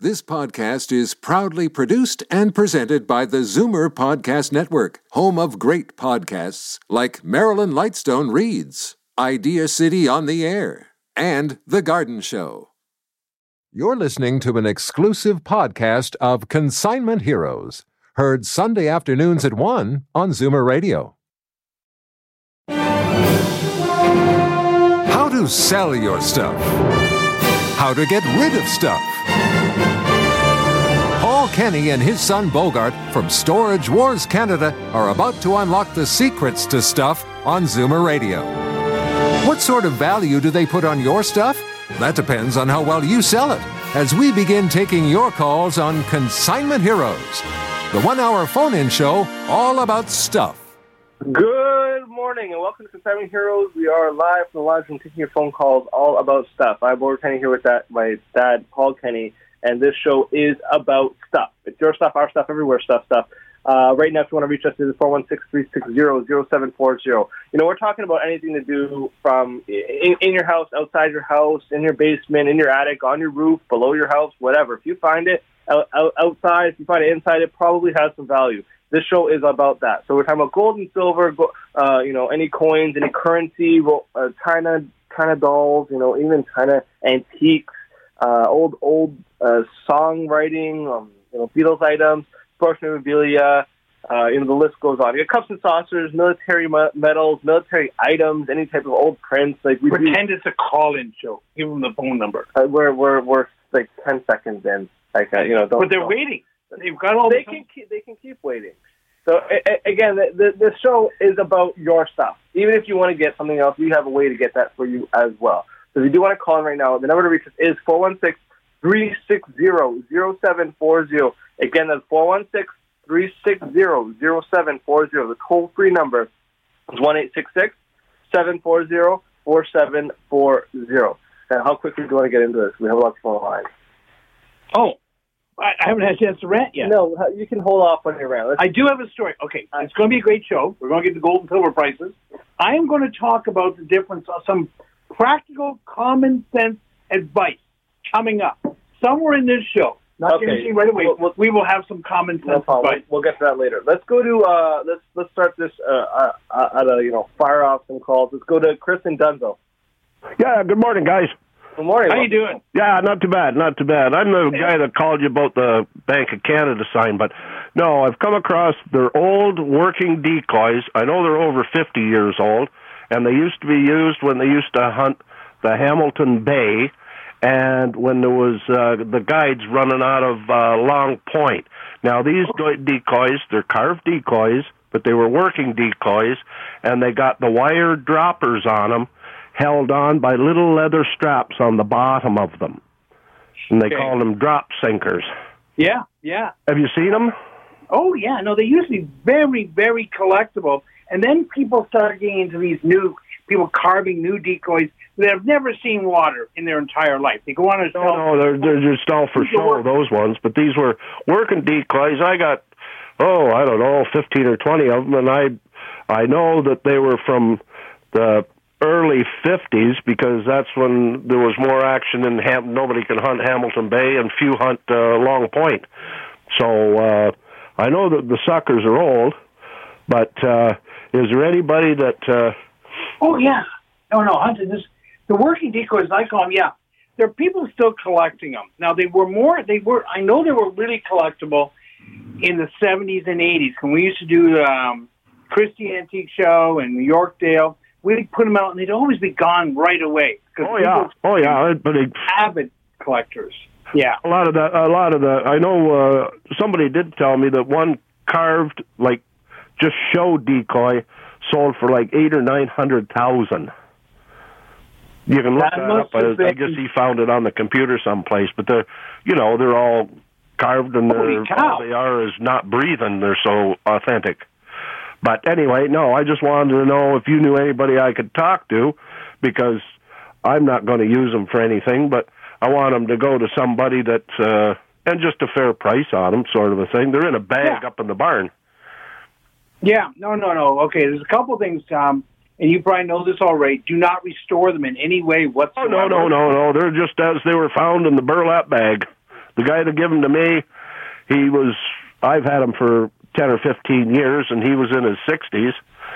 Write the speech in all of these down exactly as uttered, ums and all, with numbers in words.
This podcast is proudly produced and presented by the Zoomer Podcast Network, home of great podcasts like Marilyn Lightstone Reads, Idea City on the Air, and The Garden Show. You're listening to an exclusive podcast of Consignment Heroes, heard Sunday afternoons at one on Zoomer Radio. How to sell your stuff. How to get rid of stuff. Paul Kenny and his son Bogart from Storage Wars Canada are about to unlock the secrets to stuff on Zoomer Radio. What sort of value do they put on your stuff? That depends on how well you sell it, as we begin taking your calls on Consignment Heroes, the one-hour phone-in show all about stuff. Good morning and welcome to Consignment Heroes. We are live from the live room taking your phone calls all about stuff. I'm Bogart Kenny here with that, my dad, Paul Kenny. And this show is about stuff. It's your stuff, our stuff, everywhere stuff, stuff. Uh, right now, if you want to reach us, it's four one six, three six zero, zero seven four zero. You know, we're talking about anything to do from in, in your house, outside your house, in your basement, in your attic, on your roof, below your house, whatever. If you find it out, out, outside, if you find it inside, it probably has some value. This show is about that. So we're talking about gold and silver, uh, you know, any coins, any currency, uh, China, China dolls, you know, even China antiques, uh, old, old, Uh, songwriting, um, you know, Beatles items, sports memorabilia, uh, you know, the list goes on. You got cups and saucers, military me- medals, military items, any type of old prints. Like we Pretend do. It's a call-in show. Give them the phone number. Uh, we're we're we're like ten seconds in. Like uh, you know, don't, but they're don't. waiting. They've got all. They the can keep, they can keep waiting. So a- a- again, the, the the show is about your stuff. Even if you want to get something else, we have a way to get that for you as well. So if you do want to call in right now, the number to reach us is four one six. three six zero, zero seven four zero. Again, that's four one six, three six zero, zero seven four zero. The toll-free number is one eight six six, seven four zero, four seven four zero. And how quickly do you want to get into this? We have a lot of people on the line. Oh, I I haven't had a chance to rant yet. No, you can hold off when you're around. Let's I do have a story. Okay, it's going to be a great show. We're going to get the gold and silver prices. I am going to talk about the difference of some practical, common sense advice coming up. Somewhere in this show, not okay. guaranteeing right away, we'll, we'll, we will have some common sense no advice. We'll get to that later. Let's go to uh, let's let's start this uh, uh, at a you know fire off some calls. Let's go to Chris in Dunzo. Yeah, good morning, guys. Good morning. How you doing? Yeah, not too bad, not too bad. I'm the guy that called you about the Bank of Canada sign, but no, I've come across their old working decoys. I know they're over fifty years old, and they used to be used when they used to hunt the Hamilton Bay, and when there was uh, the guides running out of uh, Long Point. Now, these decoys, they're carved decoys, but they were working decoys, and they got the wire droppers on them, held on by little leather straps on the bottom of them. And they Okay. call them drop sinkers. Yeah, yeah. Have you seen them? Oh, yeah. No, they used to be very, very collectible. And then people started getting into these new, people carving new decoys that have never seen water in their entire life. They go on a No, no, they're, they're just all for show, those ones. But these were working decoys. I got, oh, I don't know, fifteen or twenty of them. And I, I know that they were from the early fifties because that's when there was more action in Ham. Nobody can hunt Hamilton Bay and few hunt uh, Long Point. So uh, I know that the suckers are old, but uh, is there anybody that... Uh, oh, yeah. No, no, hunting this. The working decoys, I call them, yeah. There are people still collecting them. Now, they were more, they were, I know they were really collectible in the seventies and eighties when we used to do um, Christie Antique Show and New Yorkdale. We'd put them out, and they'd always be gone right away. Oh, yeah. Oh, yeah. But it, avid collectors. Yeah. A lot of that, a lot of the, I know uh, somebody did tell me that one carved, like, just show decoy sold for like eight or nine hundred thousand. You can look that, that up. I, I guess he found it on the computer someplace. But they're, you know, they're all carved, and they're, all they are is not breathing. They're so authentic. But anyway, no, I just wanted to know if you knew anybody I could talk to, because I'm not going to use them for anything, but I want them to go to somebody that's, uh, and just a fair price on them, sort of a thing. They're in a bag yeah. up in the barn. Yeah, no, no, no. Okay, there's a couple things, Tom, and you probably know this already. Do not restore them in any way whatsoever. Oh, no, no, no, no. They're just as they were found in the burlap bag. The guy that gave them to me, he was, I've had him for ten or fifteen years, and he was in his sixties.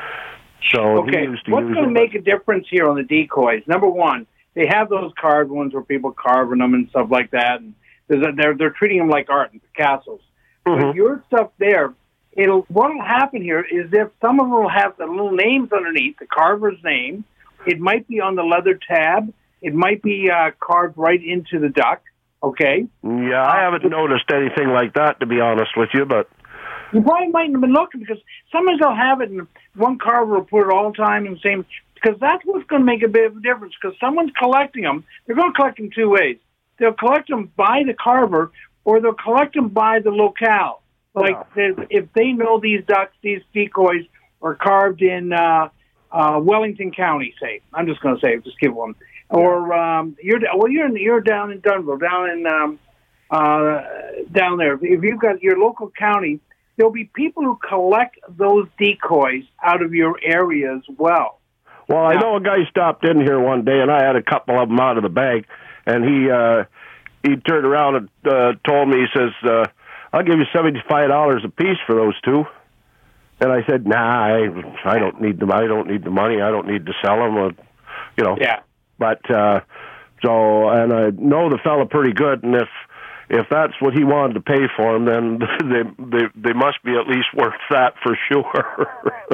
So okay, he used to what's use going to them. make a difference here on the decoys? Number one, they have those carved ones where people carving them and stuff like that, and there's a, they're they're treating them like art and Picassos. Mm-hmm. But your stuff there, it'll what will happen here is if some of them will have the little names underneath, the carver's name. It might be on the leather tab. It might be uh, carved right into the duck. Okay. Yeah, I haven't noticed anything like that, to be honest with you, but you probably mightn't have been looking because sometimes they'll have it, and one carver will put it all the time in the same. Because that's what's going to make a bit of a difference. Because someone's collecting them, they're going to collect them two ways. They'll collect them by the carver, or they'll collect them by the locale. Like they, if they know these ducks, these decoys are carved in uh, uh, Wellington County, say. I'm just going to say, just give one. Or um, you're well, you're in, you're down in Dunville, down in um, uh, down there. If you've got your local county, there'll be people who collect those decoys out of your area as well. Well, I know a guy stopped in here one day, and I had a couple of them out of the bag, and he uh, he turned around and uh, told me, he says, uh, "I'll give you seventy-five dollars a piece for those two." And I said, "Nah, I I don't need them. I don't need the money. I don't need to sell them, or, you know." Yeah. But uh, so, and I know the fella pretty good, and if if that's what he wanted to pay for them, then they they they must be at least worth that for sure.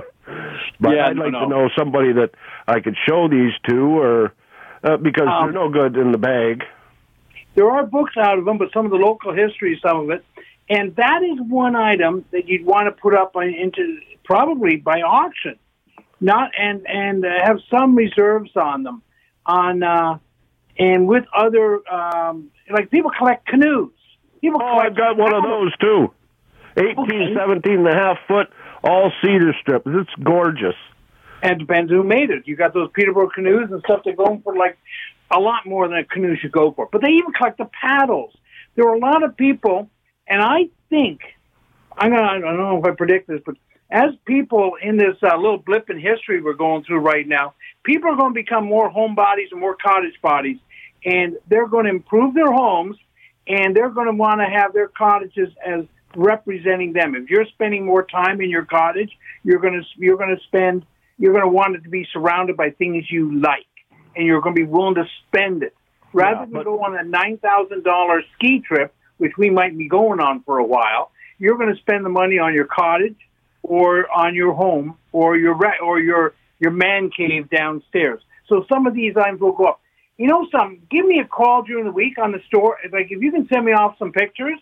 But yeah, I'd like no, to no. know somebody that I could show these to, or uh, because Um, they're no good in the bag. There are books out of them, but some of the local history, some of it, and that is one item that you'd want to put up on, into probably by auction, not and and uh, have some reserves on them, on uh, and with other um, like people collect canoes. People Oh, collect I've got one of those too. eighteen, Okay. seventeen and a half foot, all cedar strips. It's gorgeous. And it depends who made it. You got those Peterborough canoes and stuff that go for like a lot more than a canoe should go for. But they even collect the paddles. There are a lot of people, and I think, I'm gonna, I don't know if I predict this, but as people in this uh, little blip in history we're going through right now, people are going to become more homebodies and more cottage bodies, and they're going to improve their homes, and they're going to want to have their cottages as representing them. If you're spending more time in your cottage, you're going to you're going to spend you're going to want it to be surrounded by things you like, and you're going to be willing to spend it rather Yeah, than but- go on a nine thousand dollar ski trip, which we might be going on for a while. You're going to spend the money on your cottage, or on your home, or your re- or your your man cave downstairs. So some of these items will go up. You know, some give me a call during the week on the store. Like if you can send me off some pictures.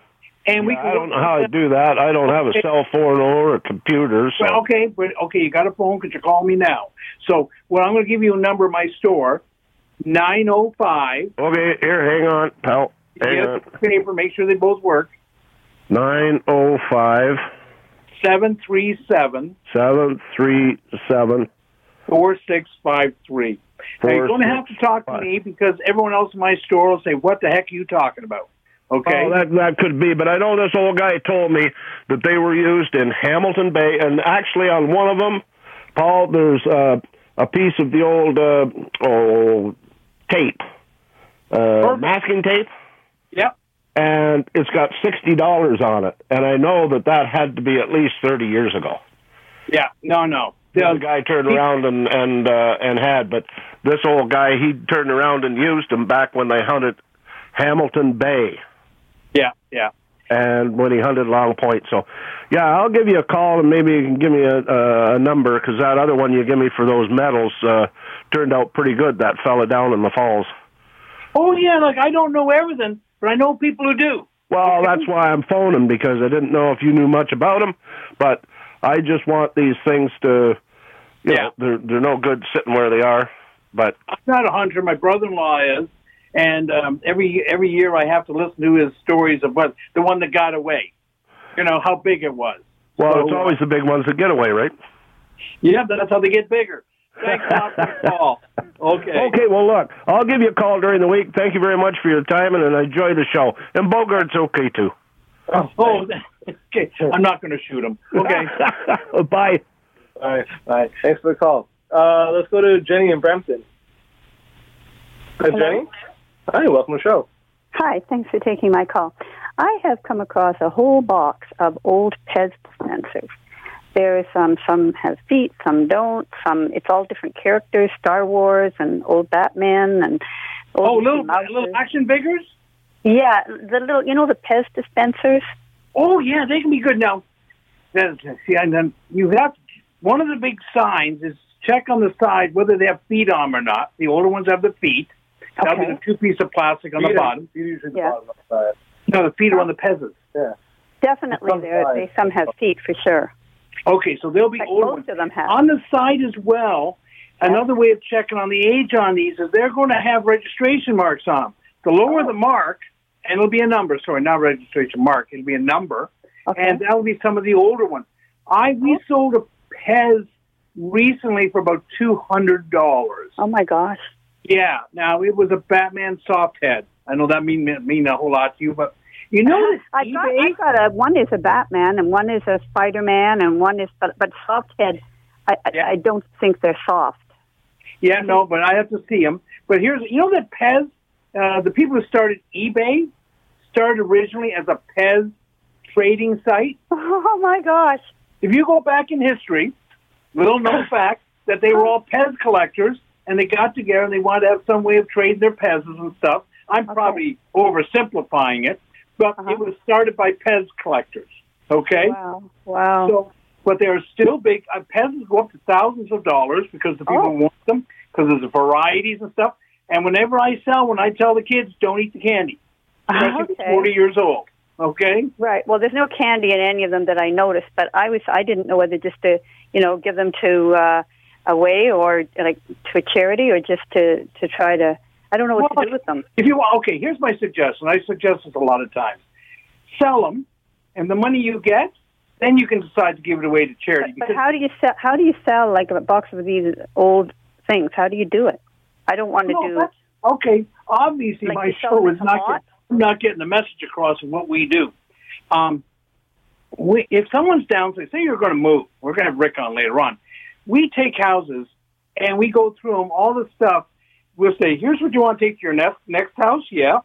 And we Yeah, can I don't know how to do that. I don't have a cell phone or a computer. So. Well, okay, but okay, you got a phone because you're calling me now. So, well, I'm going to give you a number of my store, nine oh five. Okay, here, hang on, pal. Hang Get on. a paper, make sure they both work. nine oh five, seven three seven, seven three seven, four six five three. Now, you're going to have to talk to me because everyone else in my store will say, what the heck are you talking about? Okay. Oh, that that could be, but I know this old guy told me that they were used in Hamilton Bay, and actually on one of them, Paul, there's uh, a piece of the old uh, oh tape, uh, masking tape, Yep. and it's got sixty dollars on it, and I know that that had to be at least thirty years ago. Yeah. No, no. The guy turned around and and uh, and had, but this old guy, he turned around and used them back when they hunted Hamilton Bay. Yeah, yeah. And when he hunted Long Point. So, yeah, I'll give you a call, and maybe you can give me a, a, a number, because that other one you give me for those medals uh, turned out pretty good, that fella down in the falls. Oh, yeah, like I don't know everything, but I know people who do. Well, that's why I'm phoning, because I didn't know if you knew much about them, but I just want these things to, you Yeah. know, they're, they're no good sitting where they are, but... I'm not a hunter. My brother-in-law is. And um, every every year I have to listen to his stories of what the one that got away. You know, how big it was. Well, So, it's always the big ones that get away, right? Yeah, that's how they get bigger. Thanks a lot for the call. Okay. Okay, well, look, I'll give you a call during the week. Thank you very much for your time, and I enjoy the show. And Bogart's okay, too. Oh, okay. I'm not going to shoot him. Okay. Bye. All right. All right. Thanks for the call. Uh, let's go to Jenny in Brampton. Hi, Jenny. Hi, welcome to the show. Hi, thanks for taking my call. I have come across a whole box of old Pez dispensers. There is some, some have feet, some don't, some, it's all different characters, Star Wars and old Batman and old Oh, little, Mouses. little action figures? Yeah, the little, you know, the Pez dispensers? Oh, yeah, they can be good. Now, then, see, and then you have, one of the big signs is check on the side whether they have feet on them or not. The older ones have the feet. That'll Okay. be the two piece of plastic on Feet the are- bottom. feet are usually the Yeah. bottom of the side. No, the feet are on the Pez's. Yeah. Definitely, Some there. size. They some have feet for sure. Okay, so they'll be Like older most ones. of them have. On the side as well, another way of checking on the age on these is they're going to have registration marks on them. The lower Oh. the mark, and it'll be a number, sorry, not registration mark, it'll be a number, Okay. and that'll be some of the older ones. I We sold a Pez recently for about two hundred dollars. Oh my gosh. Yeah, now it was a Batman soft head. I know that mean mean a whole lot to you, but you know that I got, eBay- I got a one is a Batman and one is a Spider Man and one is but but soft head. I I, Yeah. I don't think they're soft. Yeah, no, but I have to see them. But here's, you know that Pez, uh, the people who started eBay started originally as a Pez trading site. Oh my gosh. If you go back in history, little known fact that they were all Pez collectors, and they got together and they wanted to have some way of trading their Pez's and stuff. I'm Okay. probably oversimplifying it, but Uh-huh. it was started by Pez collectors. Okay, Wow. Wow. so but they're still big. Uh, Pez's go up to thousands of dollars because the people Oh. want them because there's varieties and stuff. And whenever I sell one, I tell the kids, don't eat the candy, especially if it's Okay. forty years old. Okay. Right. Well, there's no candy in any of them that I noticed, but I was I didn't know whether just to you know give them to uh, away or like to a charity or just to to try to I don't know what Well, to do with them. If you want, okay, here's my suggestion. I suggest this a lot of times. Sell them, and the money you get, then you can decide to give it away to charity. But, but how do you sell? How do you sell like a box of these old things? How do you do it? I don't want to No, do. that's- okay, obviously Like my you sell show them is a not lot? get, not getting the message across of what we do. Um, we, if someone's down, say, say you're going to move, we're going to have Rick on later on. We take houses and we go through them, all the stuff. We'll say, here's what you want to take to your next next house. Yeah.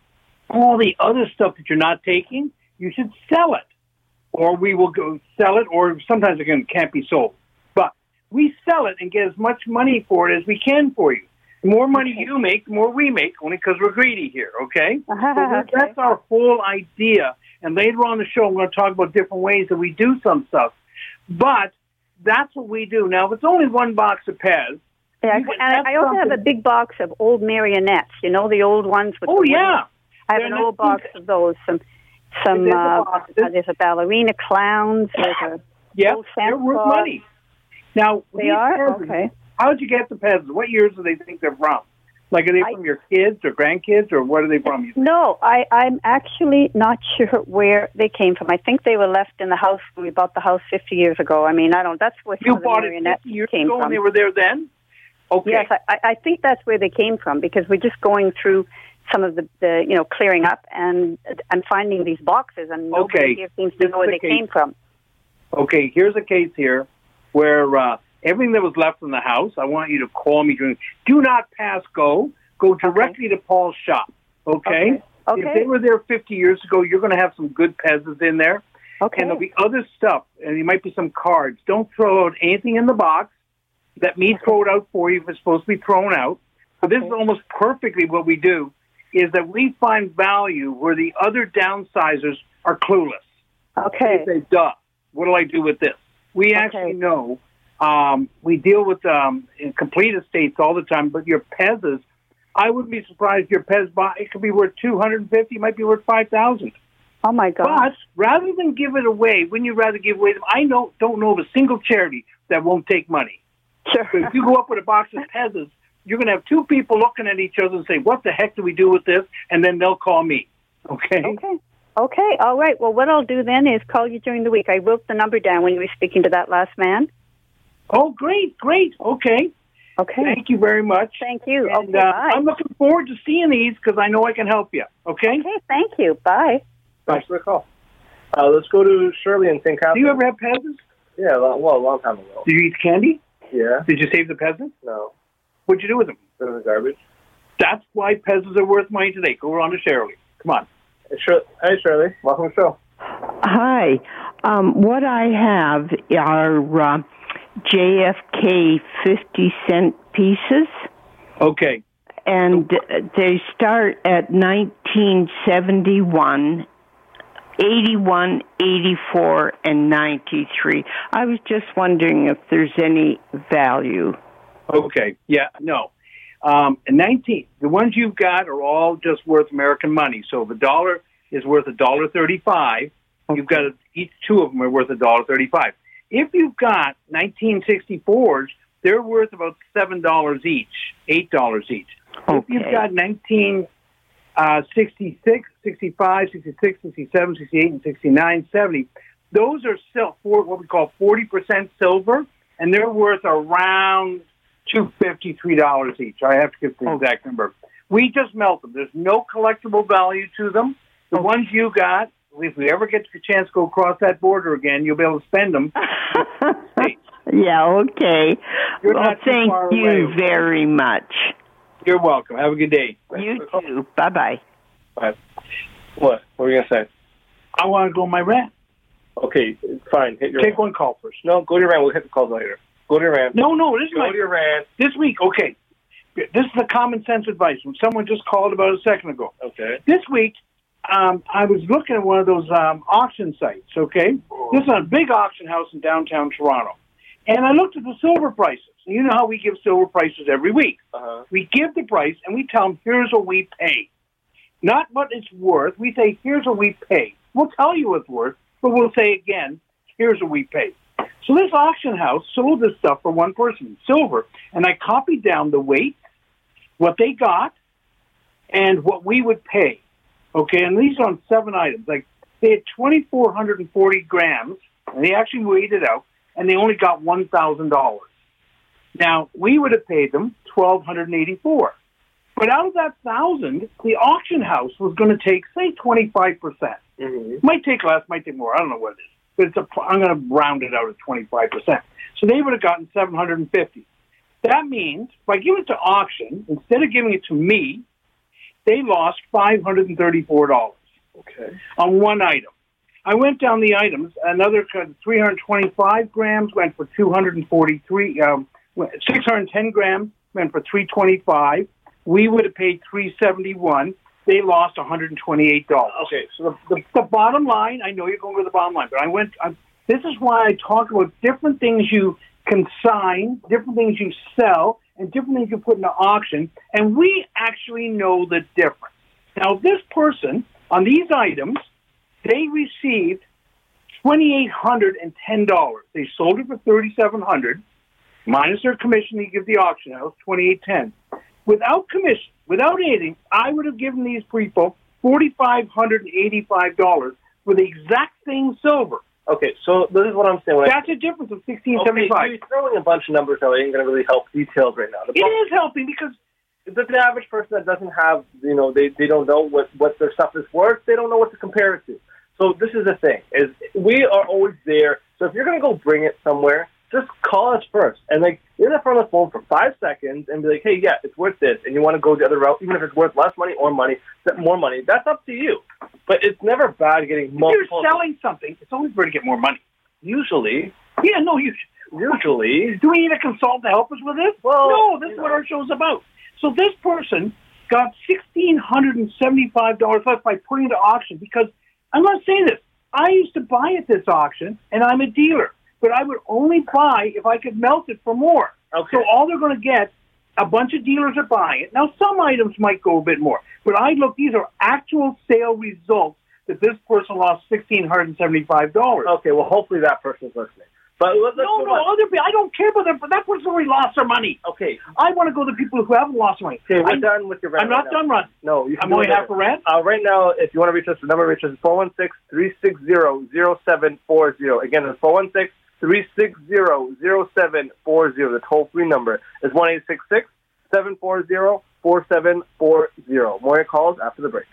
All the other stuff that you're not taking, you should sell it, or we will go sell it, or sometimes again it can't be sold. But we sell it and get as much money for it as we can for you. The more money Okay. you make, the more we make, only because we're greedy here, okay? So Okay. that's our whole idea. And later on in the show, I'm going to talk about different ways that we do some stuff. But that's what we do. Now, if it's only one box of Pez, Yeah, you can and have I, I also have a something- big box of old marionettes. You know the old ones with. oh, the wooden- yeah. I have They're an not old box of those. Some, some. There's a Uh, box. uh, there's a ballerina clowns. There's a. Yeah, old they're Santa worth Claus. money. Now, They these are? Pez's, Okay. How'd you get the Pez? What years do they think they're from? Like, are they I- from your kids or grandkids, or what are they from? No, I, I'm actually not sure where they came from. I think they were left in the house when we bought the house fifty years ago. I mean, I don't. That's where some You of the bought it marionettes fifty years came ago from. and they were there then? Okay. Yes, I, I think that's where they came from because we're just going through some of the, the you know, clearing up, and I'm finding these boxes, and nobody Okay. here seems to This know where is they the came from. Okay, here's a case here where uh, everything that was left in the house, I want you to call me during. Do not pass go. Go directly to Paul's shop. Okay? Okay. If they were there fifty years ago, you're going to have some good Pez's in there. Okay. And there'll be other stuff, and there might be some cards. Don't throw out anything in the box. Let me throw it out for you if it's supposed to be thrown out. But this is almost perfectly what we do, is that we find value where the other downsizers are clueless. Okay. They say, duh, what do I do with this? We actually know. Um, we deal with um, in complete estates all the time, but your Pez's, I wouldn't be surprised if your Pez, buy, it could be worth two hundred fifty, it might be worth five thousand. Oh my God! But rather than give it away, wouldn't you rather give away them? I know, don't know of a single charity that won't take money. Sure. But if you go up with a box of Pez's, you're going to have two people looking at each other and say, "What the heck do we do with this?" And then they'll call me. Okay. Okay. Okay. All right. Well, what I'll do then is call you during the week. I wrote the number down when you were speaking to that last man. Oh, great, great. Okay. Okay. Thank you very much. Thank you. And, okay. uh, Bye. I'm looking forward to seeing these because I know I can help you. Okay. Okay. Thank you. Bye. Thanks for the call. Uh, let's go to Shirley in Saint Catharines. Do you ever have Pez's? Yeah, well, well, a long time ago. Did you eat candy? Yeah. Did you save the Pez's? No. What'd you do with them? Put it in the garbage. That's why Pez's are worth money today. Go on to Shirley. Come on. Hi, Shirley. Welcome to the show. Hi. Um, what I have are uh, J F K fifty cent pieces. Okay. And they start at nineteen seventy-one, eighty-one, eighty-four, and ninety-three. I was just wondering if there's any value. Okay. Yeah, no. Um, and nineteen, the ones you've got are all just worth American money. So the dollar is worth a dollar thirty-five. You've got a, each two of them are worth a dollar thirty-five. If you've got nineteen sixty-fours, they're worth about seven dollars each, eight dollars each. Okay. If you've got nineteen sixty-six, sixty-five, sixty-six, sixty-seven, sixty-eight, and sixty-nine, seventy, those are still for what we call forty percent silver, and they're worth around two dollars and fifty-three cents each. I have to give the exact number. We just melt them. There's no collectible value to them. The ones you got, if we ever get the chance to go across that border again, you'll be able to spend them. Yeah, okay. You're well, not too thank far you away. very much. You're welcome. Have a good day. You too. Bye-bye. Bye. What? What were you going to say? I want to go on my rant. Okay, fine. Hit your Take rant. one call first. No, go to your rant. We'll hit the calls later. Go to your rant. No, no, this is Go my, to your rant. this week. Okay. This is the common sense advice when someone just called about a second ago. Okay. This week, um, I was looking at one of those um, auction sites, okay? This is a big auction house in downtown Toronto. And I looked at the silver prices. And you know how we give silver prices every week. Uh-huh. We give the price, and we tell them, here's what we pay. Not what it's worth. We say, here's what we pay. We'll tell you what it's worth, but we'll say again, here's what we pay. So this auction house sold this stuff for one person, silver, and I copied down the weight, what they got, and what we would pay. Okay, and these are on seven items. Like, they had two thousand four hundred forty grams, and they actually weighed it out, and they only got one thousand dollars. Now, we would have paid them one thousand two hundred eighty-four dollars. But out of that one thousand dollars, the auction house was going to take, say, twenty-five percent. Mm-hmm. Might take less, might take more. I don't know what it is. But it's a, I'm going to round it out at twenty-five percent. So they would have gotten seven hundred fifty dollars. That means, by giving it to auction, instead of giving it to me, they lost five hundred thirty-four dollars. Okay. On one item. I went down the items. Another three hundred twenty-five grams went for two hundred forty-three. Um, six hundred ten grams went for three hundred twenty-five. We would have paid three hundred seventy-one. They lost one hundred twenty-eight dollars. Okay, so the, The, the bottom line, I know you're going with the bottom line, but I went. I, this is why I talk about different things you consign, different things you sell, and different things you put into auction, and we actually know the difference. Now, this person on these items, they received two thousand eight hundred ten dollars. They sold it for three thousand seven hundred dollars, minus their commission they give the auction house, two thousand eight hundred ten dollars. Without commission, without anything, I would have given these people four thousand five hundred eighty-five dollars for the exact same silver. Okay, so this is what I'm saying. When That's I, a difference of sixteen seventy-five. Okay, you're throwing a bunch of numbers out. It ain't going to really help details right now. The It is helping because the, the average person that doesn't have, you know, they, they don't know what, what their stuff is worth. They don't know what to compare it to. So this is the thing, is we are always there. So if you're going to go bring it somewhere, just call us first. And, like, you're on the phone for five seconds and be like, hey, yeah, it's worth this. And you want to go the other route, even if it's worth less money or money, more money. That's up to you. But it's never bad getting if multiple. you're selling something, it's always better to get more money. Usually. Yeah, no, you Usually. Do we need a consultant to help us with this? Well, no, this is you what know. our show's about. So this person got one thousand six hundred seventy-five dollars less by putting it to auction because, I'm not saying this, I used to buy at this auction, and I'm a dealer, but I would only buy if I could melt it for more. Okay. So all they're going to get, a bunch of dealers are buying it. Now, some items might go a bit more, but I look, these are actual sale results that this person lost one thousand six hundred seventy-five dollars. Okay, well, hopefully that person's listening. But let's, let's No, move no, on. other people, I don't care about them, but that person already lost their money. Okay. I want to go to people who haven't lost money. Okay, we're I'm, done with your rant. I'm not right now. done running. No, you can I'm do only it half a later. rant. Uh, right now, if you want to reach us, the number to reach us is four one six, three six zero, zero seven four zero. Again, it's four one six, three six zero, zero seven four zero. The toll-free number is one eight six six, seven four zero, four seven four zero. More calls after the break.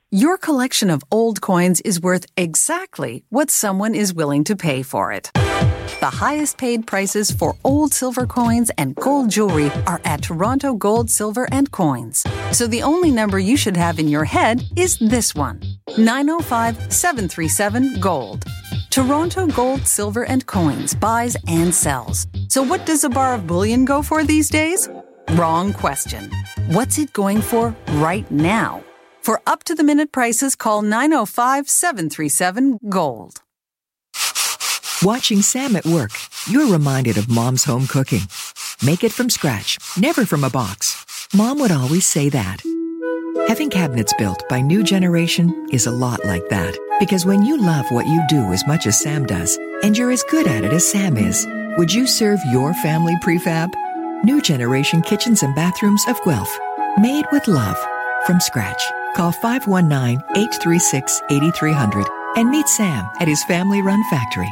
Your collection of old coins is worth exactly what someone is willing to pay for it. The highest paid prices for old silver coins and gold jewelry are at Toronto Gold, Silver and Coins. So the only number you should have in your head is this one, nine oh five, seven three seven, GOLD. Toronto Gold, Silver and Coins buys and sells. So what does a bar of bullion go for these days? Wrong question. What's it going for right now? For up-to-the-minute prices, call nine oh five, seven three seven, GOLD. Watching Sam at work, you're reminded of Mom's home cooking. Make it from scratch, never from a box. Mom would always say that. Having cabinets built by New Generation is a lot like that. Because when you love what you do as much as Sam does, and you're as good at it as Sam is, would you serve your family prefab? New Generation Kitchens and Bathrooms of Guelph. Made with love. From scratch. Call five one nine, eight three six, eight three zero zero and meet Sam at his family-run factory.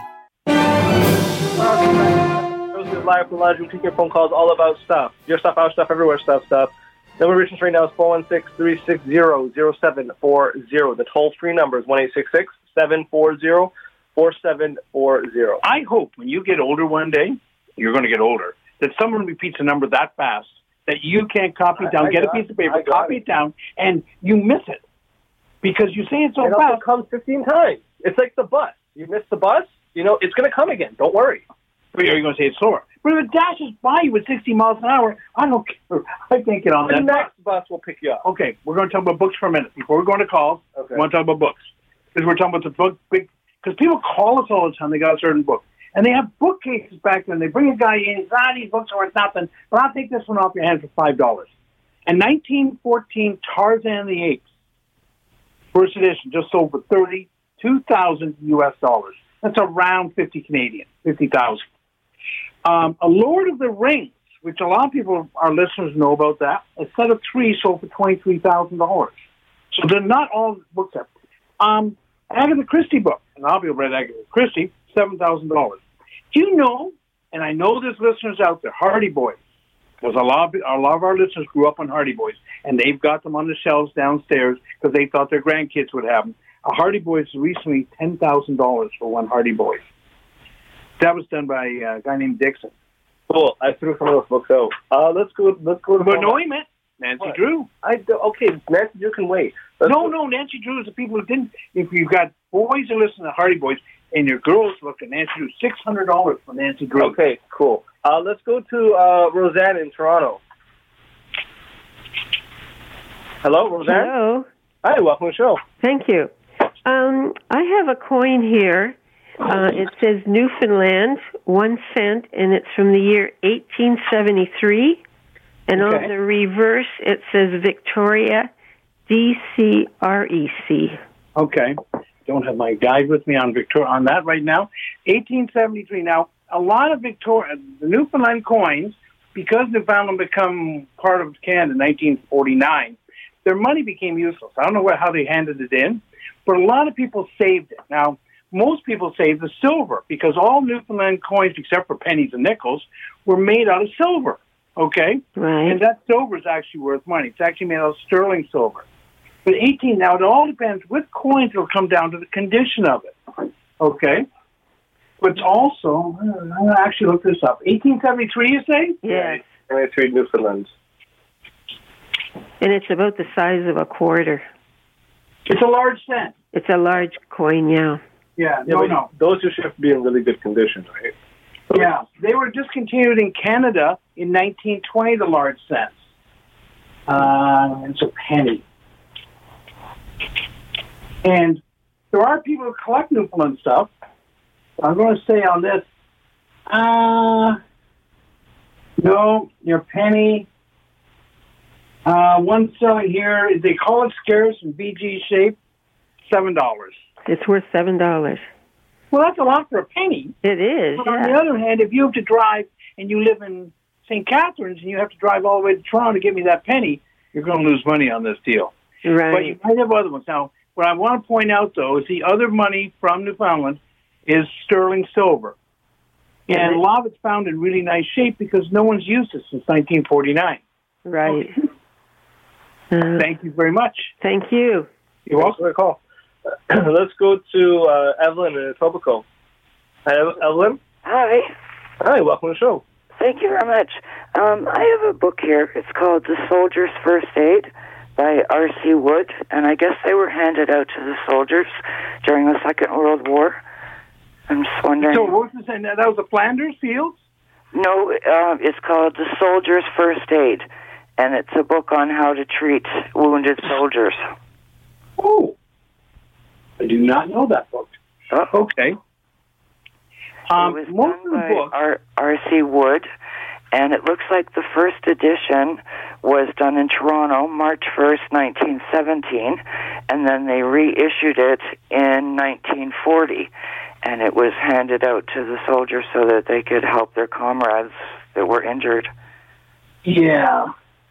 Live from the Lodge. We take your phone calls all about stuff. Your stuff, our stuff, everywhere stuff, stuff. The number to reach us right now is four one six, three six zero, zero seven four zero. The toll-free number is one eight six six, seven four zero, four seven four zero. I hope when you get older one day, you're going to get older, that someone repeats a number that fast that you can't copy it down. I, I get a piece of paper, copy it. it down, and you miss it. Because you say it so it fast. It comes fifteen times. It's like the bus. You miss the bus, you know, it's going to come again. Don't worry. But are you going to say it's slower? But if it dashes by you with sixty miles an hour, I don't care. I can't get on the that. The next bus will pick you up. Okay, we're going to talk about books for a minute. Before we're going to calls, okay. we want to talk about books. Because we're talking about the book, big, because people call us all the time. They got a certain book. And they have bookcases back there. And they bring a guy in. Ah, these books are worth nothing. But I'll take this one off your hands for five dollars. And nineteen fourteen Tarzan the Apes, first edition, just sold for thirty-two thousand U S dollars. That's around fifty Canadian, fifty thousand. Um, a Lord of the Rings, which a lot of people, our listeners, know about that. A set of three sold for twenty-three thousand dollars. So they're not all books there. Um, Agatha Christie book, and I'll be read Agatha Christie, seven thousand dollars. Do you know, and I know there's listeners out there, Hardy Boys, because a lot, of, a lot of our listeners grew up on Hardy Boys, and they've got them on the shelves downstairs because they thought their grandkids would have them. A Hardy Boys recently ten thousand dollars for one Hardy Boys. That was done by a guy named Dixon. Cool. I threw some of those books out. Uh, let's go. Let's go to. But no, he meant Nancy what? Drew. I do, okay. Nancy Drew can wait. Let's no, go. no. Nancy Drew is the people who didn't. If you've got boys who listen to Hardy Boys and your girls look at Nancy Drew, six hundred dollars for Nancy Drew. Okay, cool. Uh, let's go to uh, Roseanne in Toronto. Hello, Roseanne. Hello. Hi. Welcome to the show. Thank you. Um, I have a coin here. Uh, it says Newfoundland, one cent, and it's from the year eighteen seventy-three. And okay. on the reverse, it says Victoria, D C R E C. Okay. Don't have my guide with me on Victoria on that right now. eighteen seventy-three. Now, a lot of Victoria, the Newfoundland coins, because Newfoundland become part of Canada in nineteen forty-nine, their money became useless. I don't know what, how they handed it in, but a lot of people saved it. Now, most people save the silver because all Newfoundland coins, except for pennies and nickels, were made out of silver, okay? Right. And that silver is actually worth money. It's actually made out of sterling silver. But eighteen, now it all depends. With coins, it'll come down to the condition of it, okay? But also, I'm going to actually look this up. eighteen seventy-three, you say? Yes. seventy-three Newfoundland. And it's about the size of a quarter. It's a large cent. It's a large coin, yeah. Yeah, yeah, no, no. Those should have to be in really good condition, right? So yeah, they were discontinued in Canada in nineteen twenty, the large cents. Uh, it's a penny. And there are people who collect Newfoundland stuff. I'm going to say on this, uh, no, your penny, uh, one selling here, they call it scarce in V G shape, seven dollars. It's worth seven dollars. Well, that's a lot for a penny. It is, But yeah. on the other hand, if you have to drive and you live in Saint Catharines and you have to drive all the way to Toronto to get me that penny, you're going to lose money on this deal. Right. But you might have other ones. Now, what I want to point out, though, is the other money from Newfoundland is sterling silver. And mm-hmm. a lot of it's found in really nice shape because no one's used it since nineteen forty-nine. Right. Okay. Uh, Thank you very much. Thank you. You're welcome for the call. Let's go to uh, Evelyn in Etobicoke. Hi, Evelyn. Hi. Hi, welcome to the show. Thank you very much. Um, I have a book here. It's called The Soldier's First Aid by R C Wood, and I guess they were handed out to the soldiers during the Second World War. I'm just wondering... So what was this? That was the Flanders Fields? No, uh, it's called The Soldier's First Aid, and it's a book on how to treat wounded soldiers. Oh, I do not know that book. Oh. Okay. Um, it was most done of the by books... R- R.C. Wood, and it looks like the first edition was done in Toronto, March first, nineteen seventeen, and then they reissued it in nineteen forty, and it was handed out to the soldiers so that they could help their comrades that were injured. Yeah.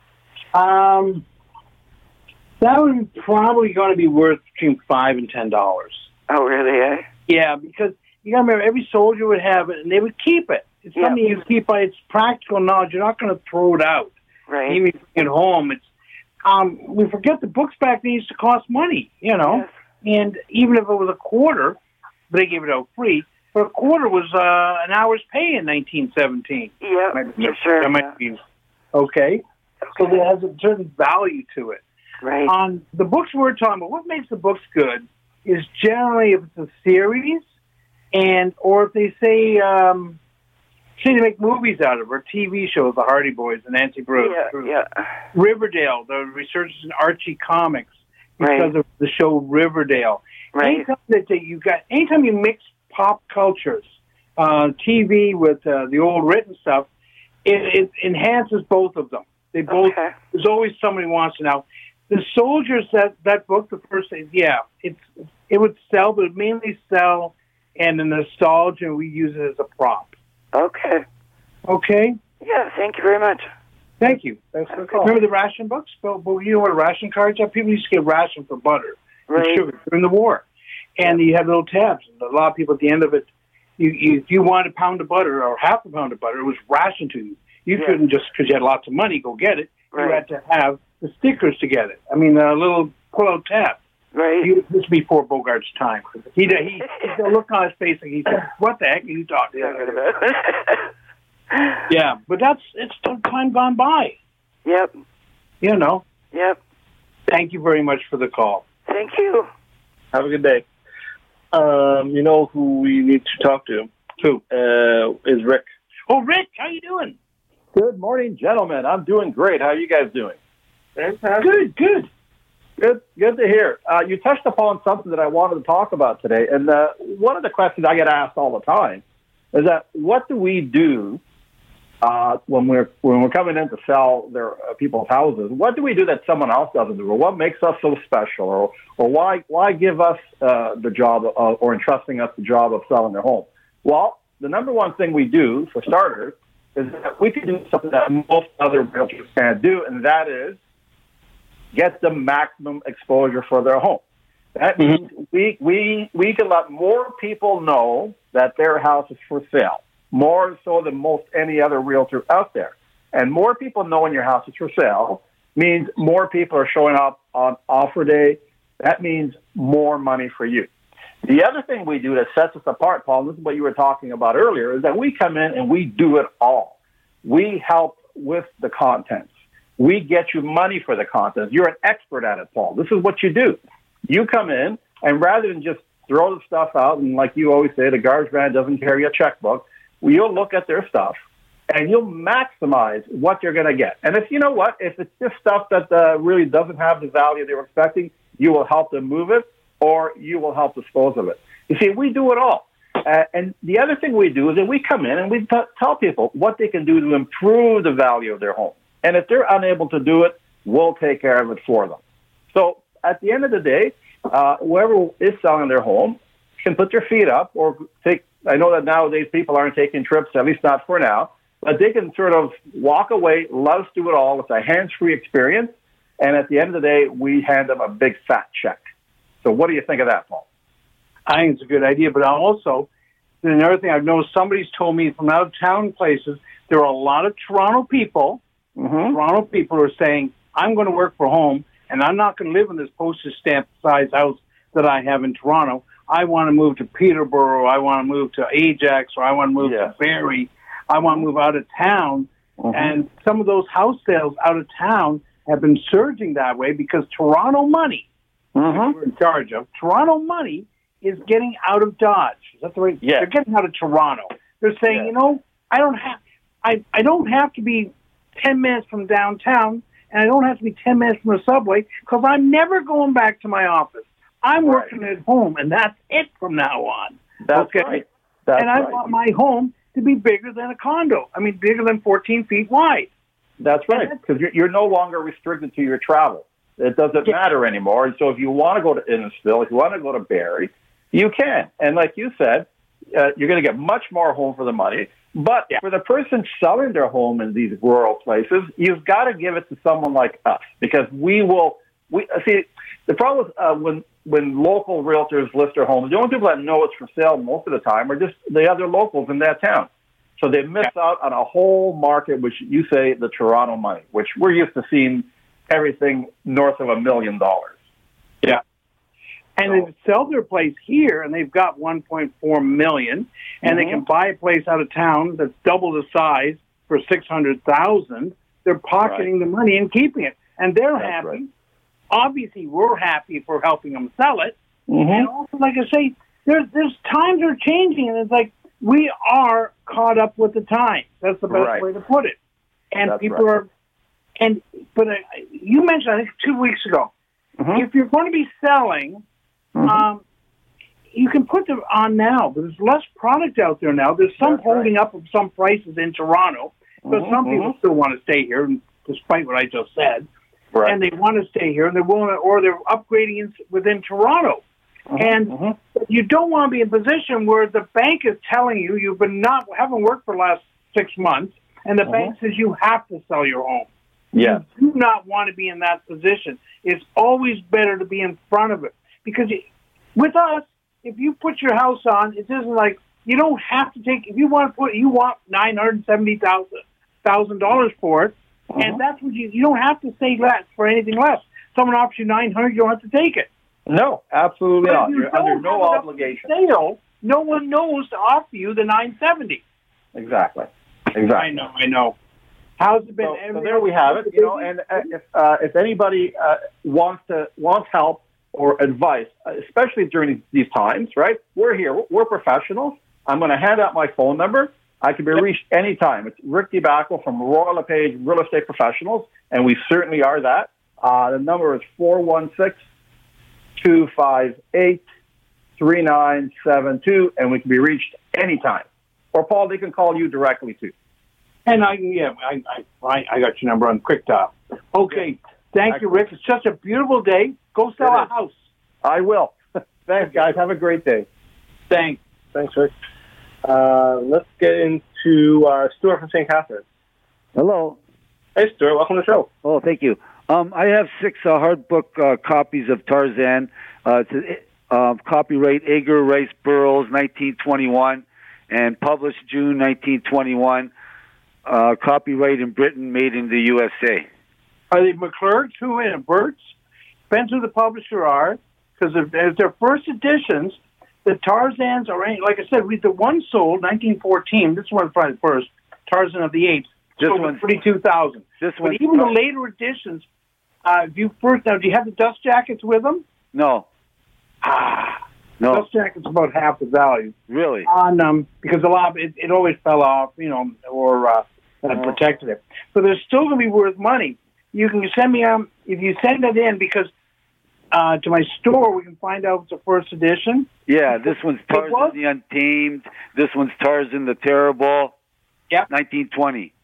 Um, that would probably going to be worth between five and ten dollars. Oh, really, eh? Yeah, because you got to remember, every soldier would have it, and they would keep it. It's Yep. something you keep by its practical knowledge. You're not going to throw it out. Right. Even if you bring it home, it's um, we forget the books back then used to cost money, you know. Yes. And even if it was a quarter, they gave it out free. But a quarter was uh, an hour's pay in nineteen seventeen. Yeah, Might be- for sure. That might be okay. So Okay. it has a certain value to it. Right. On the books we're talking about, what makes the books good is generally if it's a series, and or if they say um, say they make movies out of it, or T V shows, the Hardy Boys and Nancy Bruce. Yeah, yeah. Riverdale, the resurgence in Archie comics because Right. of the show Riverdale. Right. Anytime that you got, anytime you mix pop cultures, uh, T V with uh, the old written stuff, it, it enhances both of them. They both. Okay. There's always somebody who wants to know. The Soldiers, that that book, the first, yeah, it's it would sell, but it mainly sell, and the nostalgia we use it as a prop. Okay. Okay. Yeah, thank you very much. Thank you. Thanks for the call. Remember the ration books? Well, well, you know what a ration cards are? People used to get ration for butter Right. and sugar during the war. And you had little tabs. And a lot of people at the end of it, you, you, if you wanted a pound of butter or half a pound of butter, it was rationed to you. You Yeah. couldn't just, because you had lots of money, go get it. You Right. had to have the stickers to get it. I mean, a little pull-out tab. Right. You, this was before Bogart's time. He, he, he, the look on his face, like he said, what the heck are you talking about? Yeah, but that's, it's time gone by. Yep. You know. Yep. Thank you very much for the call. Thank you. Have a good day. Um, you know who we need to talk to? Who? Uh, is Rick. Oh, Rick, how you doing? Good morning, gentlemen. I'm doing great. How are you guys doing? Fantastic. Good, good. Good, good to hear. Uh, you touched upon something that I wanted to talk about today, and uh, one of the questions I get asked all the time is that what do we do uh, when we're when we're coming in to sell their uh, people's houses? What do we do that someone else doesn't do, or what makes us so special, or or why why give us uh, the job of, or entrusting us the job of selling their home? Well, the number one thing we do, for starters, is that we can do something that most other realtors can't do, and that is get the maximum exposure for their home. That means we, we, we can let more people know that their house is for sale, more so than most any other realtor out there. And more people knowing your house is for sale means more people are showing up on offer day. That means more money for you. The other thing we do that sets us apart, Paul, this is what you were talking about earlier, is that we come in and we do it all. We help with the contents. We get you money for the content. You're an expert at it, Paul. This is what you do. You come in, and rather than just throw the stuff out, and like you always say, the garbage man doesn't carry a checkbook, well, you'll look at their stuff, and you'll maximize what you're going to get. And if you know what, if it's just stuff that uh, really doesn't have the value they were expecting, you will help them move it, or you will help dispose of it. You see, we do it all. Uh, and the other thing we do is that we come in and we t- tell people what they can do to improve the value of their home. And if they're unable to do it, we'll take care of it for them. So at the end of the day, uh, whoever is selling their home can put their feet up or take, I know that nowadays people aren't taking trips, at least not for now, but they can sort of walk away, let us do it all. It's a hands-free experience. And at the end of the day, we hand them a big fat check. So what do you think of that, Paul? I think it's a good idea, but also, another thing I've noticed, somebody's told me from out-of-town places, there are a lot of Toronto people, mm-hmm. Toronto people who are saying, I'm going to work for home, and I'm not going to live in this postage stamp size house that I have in Toronto. I want to move to Peterborough. I want to move to Ajax, or I want to move yeah. to Barrie. I want to move out of town. Mm-hmm. And some of those house sales out of town have been surging that way because Toronto money, mm-hmm. which we're in charge of, Toronto money is getting out of Dodge. Is that the right? Yeah. They're getting out of Toronto. They're saying, yeah. you know, I don't have, I, I don't have to be ten minutes from downtown, and I don't have to be ten minutes from the subway because I'm never going back to my office. I'm right. working at home, and that's it from now on. That's okay? right. That's and I right. want my home to be bigger than a condo. I mean, bigger than fourteen feet wide. That's right, because you're, you're no longer restricted to your travel. It doesn't Yeah. matter anymore. And so if you want to go to Innisfil, if you want to go to Barrie, you can. And like you said, uh, you're going to get much more home for the money. But Yeah. for the person selling their home in these rural places, you've got to give it to someone like us, because we will. We see the problem is uh, when when local realtors list their homes, the only people that know it's for sale most of the time are just the other locals in that town. So they miss out on a whole market, which you say the Toronto money, which we're used to seeing everything north of a million dollars. Yeah. And So- they sell their place here, and they've got one point four million, and Mhm. they can buy a place out of town that's double the size for six hundred thousand. They're pocketing the money and keeping it, and they're That's happy. right. Obviously, we're happy for helping them sell it. Mm-hmm. And also, like I say, there's there's times are changing, and it's like we are caught up with the times. That's the best Right. way to put it. And That's people right. are, and but uh, you mentioned, I think two weeks ago, Mhm. if you're going to be selling, Mhm. um, you can put them on now. But there's less product out there now. There's some That's right. holding up of some prices in Toronto, but Mhm, some people mhm. still want to stay here, despite what I just said. Right. And they want to stay here, and they're willing, to, or they're upgrading in, within Toronto. Mhm, And mhm. you don't want to be in a position where the bank is telling you you've been not haven't worked for the last six months, and the Mhm. bank says you have to sell your home. Yeah. You do not want to be in that position. It's always better to be in front of it, because you, with us, if you put your house on, it isn't like you don't have to take. If you want to put, you want nine hundred seventy thousand thousand dollars for it, Mhm. and that's what you. You don't have to say less for anything less. Someone offers you nine hundred, you don't have to take it. No, absolutely But if not. you You're don't under have no it up for obligation. Sale, no one knows to offer you the nine seventy. Exactly. Exactly. I know, I know. How's it been? So, so there we have it. You know, and uh, if uh, if anybody uh, wants to wants help or advice, uh, especially during these times, right? We're here. We're professionals. I'm going to hand out my phone number. I can be reached anytime. It's Rick DeBacco from Royal LePage Real Estate Professionals, and we certainly are that. Uh, the number is four one six, two five eight, three nine seven two, and we can be reached anytime. Or, Paul, they can call you directly, too. And I, yeah, I, I, I got your number on Quick Dial. Okay, thank you, Rick. It's such a beautiful day. Go sell It a is. house. I will. Thanks, guys. Have a great day. Thanks. Thanks, Rick. Uh, let's get into uh, Stuart from Saint Catharines. Hello. Hey, Stuart. Welcome to the show. Oh, thank you. Um, I have six uh, hard book uh, copies of Tarzan. Uh, it's a, uh, copyright Edgar Rice Burroughs, nineteen twenty-one, and published June nineteen twenty-one. Uh, copyright in Britain, made in the U S A. Are they McClurgs? Who in it? Burt's? Depends who the publisher are, because if, if they're first editions, the Tarzans are, like I said, we the one sold nineteen fourteen. This one's probably the first. Tarzan of the Apes. This sold one's thirty-two thousand. This But one. even the later editions, uh, if you first now, do you have the dust jackets with them? No. Ah, No. dust jackets about half the value Really? on them because a lot of it, it always fell off, you know, or uh, uh, protected it. But they're still going to be worth money. You can send me um if you send it in because uh, to my store, we can find out it's a first edition. Yeah, this one's Tarzan was? the Untamed. This one's Tarzan the Terrible. Yep. nineteen twenty.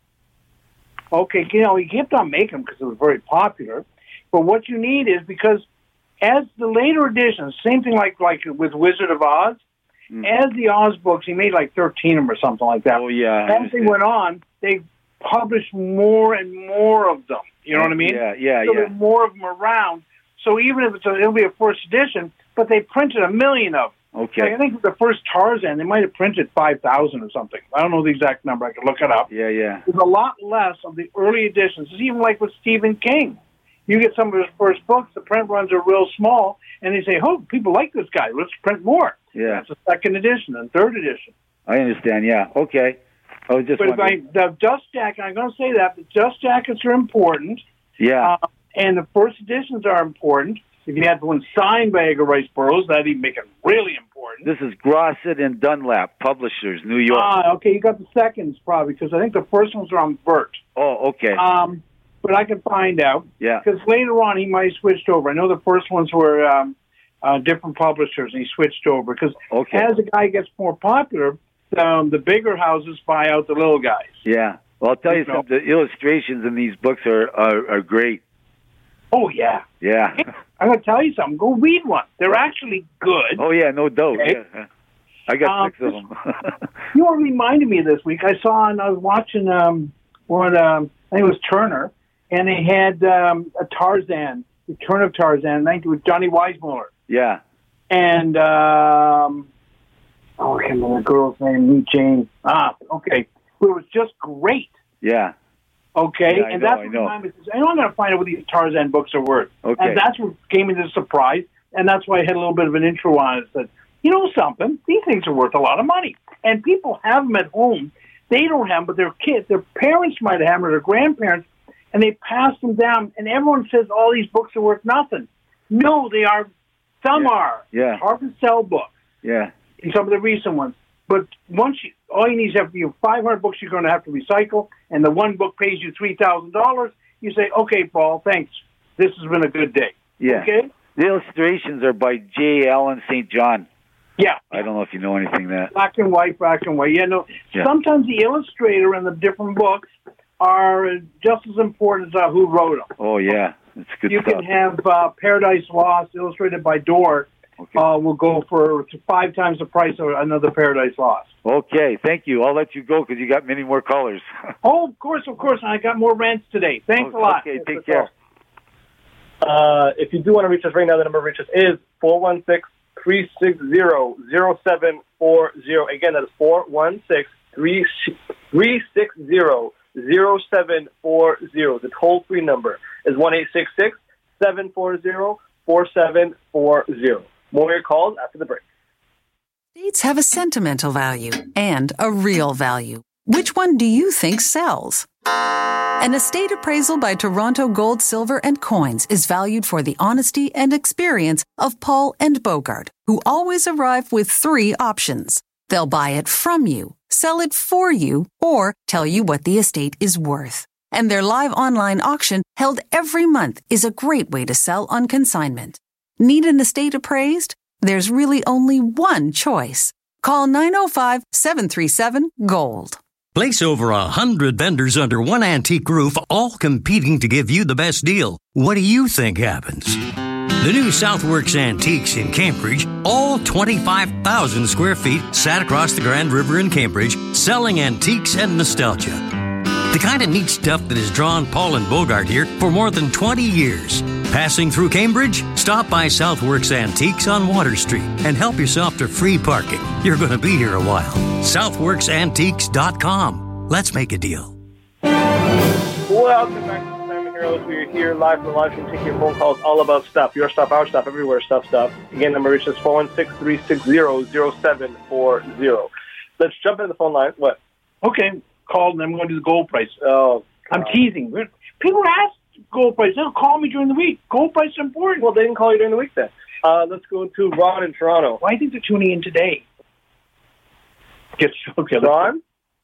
Okay, you know, he kept on making them because it was very popular. But what you need is because as the later editions, same thing like like with Wizard of Oz, Mm. as the Oz books, he made like thirteen of them or something like that. Oh, yeah. I As they understand. went on, they published more and more of them. You know what I mean? Yeah, yeah, so yeah. there's more of them around. So even if it's a, it'll be a first edition, but they printed a million of them. Okay. Like, I think the first Tarzan, they might have printed five thousand or something. I don't know the exact number. I could look it up. Yeah, yeah. There's a lot less of the early editions. It's even like with Stephen King. You get some of his first books, the print runs are real small, and they say, oh, people like this guy. Let's print more. Yeah. That's a second edition and third edition. I understand, yeah. Okay. I was just But if I, wondering. the dust jacket, I'm going to say that, the dust jackets are important. Yeah. Uh, and the first editions are important. If you had one signed by Edgar Rice Burroughs, that'd even make it really important. This is Grosset and Dunlap, publishers, New York. Ah, okay, you got the seconds probably, because I think the first ones are on Vert. Oh, okay. Um, but I can find out. Yeah. Because later on he might have switched over. I know the first ones were um, uh, different publishers, and he switched over. Because Okay. as the guy gets more popular, um, the bigger houses buy out the little guys. Yeah. Well, I'll tell you You know. something. The illustrations in these books are, are, are great. Oh, yeah. Yeah. I'm going to tell you something. Go read one. They're actually good. Oh, yeah, no doubt. Okay. Yeah. I got Um, six of them. You know what reminded me of this week? I saw, and I was watching um, one, um, I think it was Turner, and they had um, a Tarzan, Return of Tarzan, I think it was Johnny Weissmuller. Yeah. And, um, oh, I can't remember the girl's name, Lee Jane. Ah, okay. But it was just great. Yeah. Okay, Yeah, I and know, that's I what know. reminded me. I know I'm going to find out what these Tarzan books are worth. Okay. And that's what came into the surprise, and that's why I had a little bit of an intro on it. Said, you know something? These things are worth a lot of money, and people have them at home. They don't have them, but their kids, their parents might have them, or their grandparents, and they pass them down. And everyone says all these books are worth nothing. No, they are. Some Yeah. are. Yeah. It's hard to sell books. Yeah. In some of the recent ones. But once you, all you need is have you have five hundred books you're going to have to recycle, and the one book pays you three thousand dollars. You say, okay, Paul, thanks. This has been a good day. Yeah. Okay? The illustrations are by J. Allen Saint John. Yeah. I don't know if you know anything that. Black and white, black and white. Yeah, no. Yeah. Sometimes the illustrator and the different books are just as important as uh, who wrote them. Oh, yeah. It's good You stuff. can have uh, Paradise Lost, illustrated by Dorr, Okay. uh, will go for five times the price of another Paradise Lost. Okay, thank you. I'll let you go because you got many more callers. Oh, of course, of course. I got more rants today. Thanks a lot. Okay, take care. Uh, if you do want to reach us right now, the number to reach us is four one six, three six zero, zero seven four zero. Again, that is four one six, three six zero, zero seven four zero. The toll-free number is one eight six six, seven four zero, four seven four zero. More of your calls after the break. Estates have a sentimental value and a real value. Which one do you think sells? An estate appraisal by Toronto Gold, Silver and Coins is valued for the honesty and experience of Paul and Bogart, who always arrive with three options. They'll buy it from you, sell it for you, or tell you what the estate is worth. And their live online auction held every month is a great way to sell on consignment. Need an estate appraised? There's really only one choice. Call nine oh five, seven three seven, GOLD. Place over a hundred vendors under one antique roof, all competing to give you the best deal. What do you think happens? The new Southworks Antiques in Cambridge, all twenty-five thousand square feet, sat across the Grand River in Cambridge, selling antiques and nostalgia. The kind of neat stuff that has drawn Paul and Bogart here for more than twenty years. Passing through Cambridge? Stop by Southworks Antiques on Water Street and help yourself to free parking. You're going to be here a while. Southworks Antiques dot com. Let's make a deal. Welcome back to Simon Heroes. We are here live from the live stream, taking your phone calls all about stuff. Your stuff, our stuff, everywhere stuff, stuff. Again, number reaches four one six, three six zero, zero seven four zero. Let's jump into the phone line. What? Okay, called and I'm going to do the gold price. Oh, I'm teasing. People ask gold price. They'll call me during the week. Gold price is important. Well, they didn't call you during the week then. Uh, let's go to Ron in Toronto. Why do you think they're tuning in today? Get okay, Ron?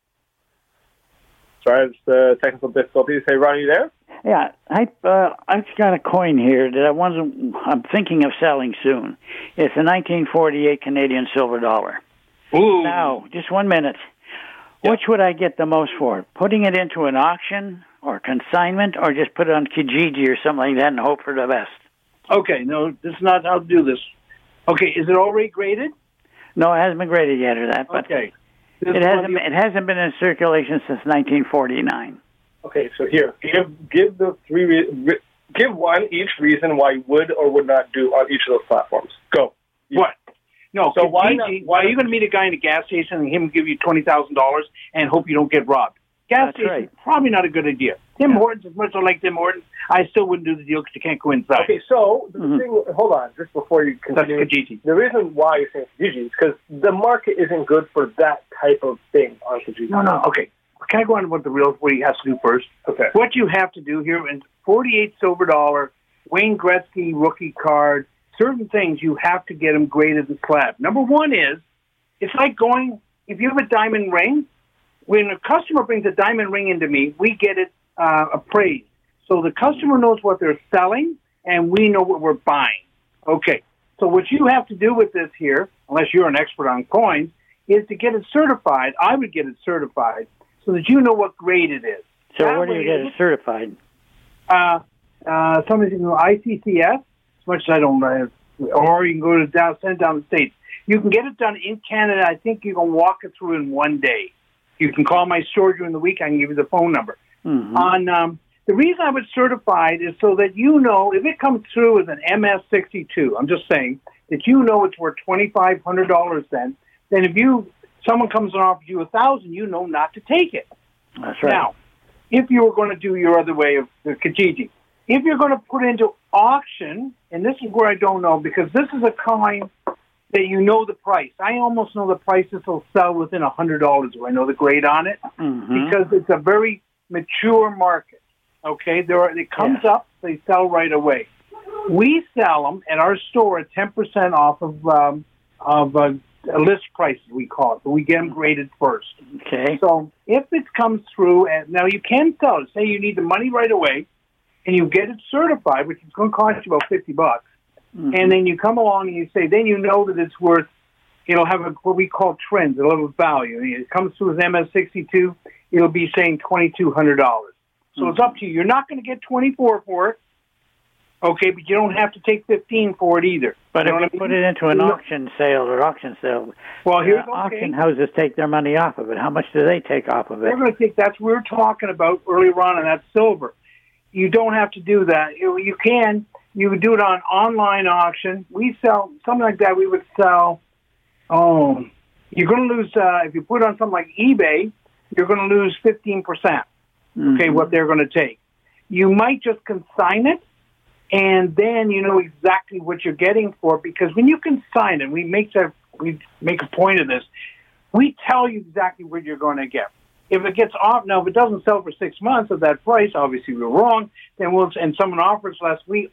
Sorry, it's uh, technical difficulties. Hey, Ron, are you there? Yeah, I uh, I've got a coin here that I wasn't. I'm thinking of selling soon. It's a nineteen forty-eight Canadian silver dollar. Ooh. Now, just one minute. Yeah. Which would I get the most for? Putting it into an auction or consignment, or just put it on Kijiji or something like that and hope for the best? Okay, no, this is not how to do this. Okay, is it already graded? No, it hasn't been graded yet or that, but okay. it hasn't. You... It hasn't been in circulation since nineteen forty-nine. Okay, so here, give give the three re- give one each reason why you would or would not do on each of those platforms. Go. You. What? No. So Kijiji, why not? Why are you going to meet a guy in a gas station and him give you twenty thousand dollars and hope you don't get robbed? Gas That's station, right. probably not a good idea. Tim Hortons, as much as I like Tim Hortons, I still wouldn't do the deal because you can't go inside. Okay, so the Mhm. thing, hold on, just before you continue. That's Kijiji. The reason why you're saying Kijiji is because the market isn't good for that type of thing on Kijiji. No, no, okay. Can I go on to what the real, what he has to do first? Okay. What you have to do here, and forty-eight silver dollar, Wayne Gretzky rookie card, certain things you have to get them graded the slab. Number one is, it's like going, if you have a diamond ring, when a customer brings a diamond ring into me, we get it uh, appraised. So the customer knows what they're selling, and we know what we're buying. Okay. So what you have to do with this here, unless you're an expert on coins, is to get it certified. I would get it certified so that you know what grade it is. So That where do you way get it- it certified? Uh, uh, somebody can go I C C S, as much as I don't know, or you can go to down, send down the States. You can get it done in Canada. I think you can walk it through in one day. You can call my store during the week. I can give you the phone number. Mm-hmm. On um, the reason I would certified is so that you know if it comes through as an M S sixty-two. I'm just saying that you know it's worth twenty-five hundred dollars. Then, then if you someone comes and offers you a thousand, you know not to take it. That's right. Now, if you were going to do your other way of the Kijiji, if you're going to put into auction, and this is where I don't know because this is a coin that you know the price. I almost know the prices will sell within a hundred dollars if I know the grade on it, Mm-hmm. because it's a very mature market. Okay, there are, it comes up, they sell right away. We sell them at our store at ten percent off of um, of uh, list prices, we call it, but we get them graded first. Okay. So if it comes through, and now you can sell it. Say you need the money right away, and you get it certified, which is going to cost you about fifty bucks. Mm-hmm. And then you come along and you say, then you know that it's worth, it'll have a, what we call trends, a little value. It comes through as M S sixty-two, it'll be saying twenty-two hundred dollars. So Mm-hmm. it's up to you. You're not going to get twenty-four for it, okay, but you don't have to take fifteen for it either. But You know if what you I put mean? it into an No. auction sale or auction sale, Well, here's uh, okay. auction houses take their money off of it. How much do they take off of it? We're going to take, that's what we were talking about earlier on, and that's silver. You don't have to do that. You, you can. You would do it on online auction. We sell, something like that, we would sell, oh, you're going to lose, uh, if you put it on something like eBay, you're going to lose fifteen percent, okay, Mhm. what they're going to take. You might just consign it, and then you know exactly what you're getting for it, because when you consign it, we make that, we make a point of this, we tell you exactly what you're going to get. If it gets off, now if it doesn't sell for six months at that price, obviously we're wrong, then we'll, and someone offers less, we